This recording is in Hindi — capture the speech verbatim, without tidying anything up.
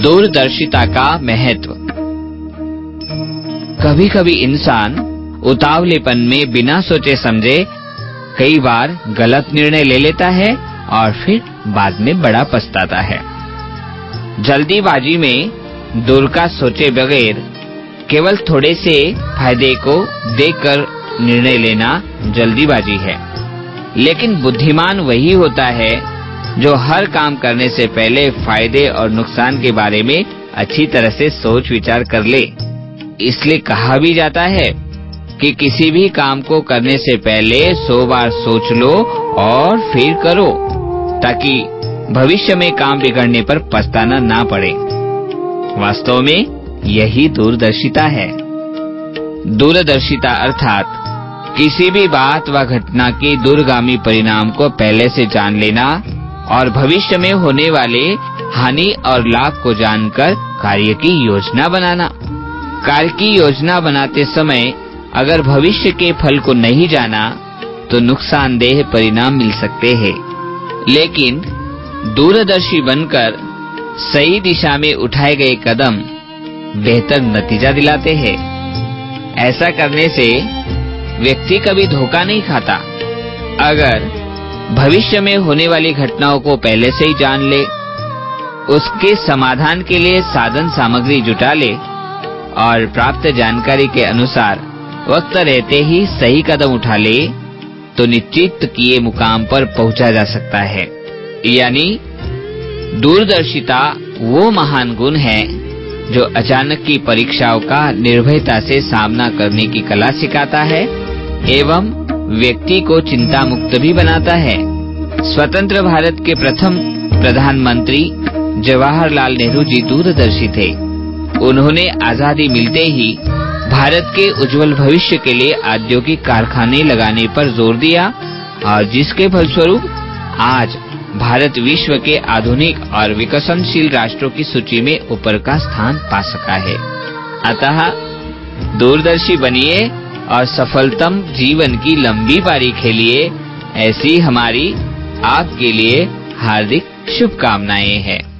दूरदर्शिता का महत्व। कभी कभी इंसान उतावलेपन में बिना सोचे समझे कई बार गलत निर्णय ले लेता है और फिर बाद में बड़ा पछताता है। जल्दीबाजी में दूर का सोचे बगैर केवल थोड़े से फायदे को देखकर निर्णय लेना जल्दीबाजी है। लेकिन बुद्धिमान वही होता है जो हर काम करने से पहले फायदे और नुकसान के बारे में अच्छी तरह से सोच विचार कर ले। इसलिए कहा भी जाता है कि किसी भी काम को करने से पहले सौ बार सोच लो और फिर करो, ताकि भविष्य में काम बिगड़ने पर पछताना ना पड़े। वास्तव में यही दूरदर्शिता है। दूरदर्शिता अर्थात किसी भी बात व घटना के दूरगामी परिणाम को पहले से जान लेना और भविष्य में होने वाले हानि और लाभ को जानकर कार्य की योजना बनाना। कार्य की योजना बनाते समय अगर भविष्य के फल को नहीं जाना तो नुकसानदेह परिणाम मिल सकते हैं। लेकिन दूरदर्शी बनकर सही दिशा में उठाए गए कदम बेहतर नतीजा दिलाते हैं। ऐसा करने से व्यक्ति कभी धोखा नहीं खाता। अगर भविष्य में होने वाली घटनाओं को पहले से ही जान ले, उसके समाधान के लिए साधन सामग्री जुटा ले और प्राप्त जानकारी के अनुसार वक्त रहते ही सही कदम उठा ले, तो निश्चित किए मुकाम पर पहुंचा जा सकता है। यानी दूरदर्शिता वो महान गुण है जो अचानक की परीक्षाओं का निर्भयता से सामना करने की कला सिखाता है एवं व्यक्ति को चिंता मुक्त भी बनाता है। स्वतंत्र भारत के प्रथम प्रधानमंत्री जवाहरलाल नेहरू जी दूरदर्शी थे। उन्होंने आजादी मिलते ही भारत के उज्जवल भविष्य के लिए औद्योगिक कारखाने लगाने पर जोर दिया और जिसके फलस्वरूप आज भारत विश्व के आधुनिक और विकसनशील राष्ट्रों की सूची में ऊपर का स्थान पा सका है। अतः दूरदर्शी बनिए और सफलतम जीवन की लंबी पारी खेलिए। ऐसी हमारी आपके लिए हार्दिक शुभकामनाएं हैं।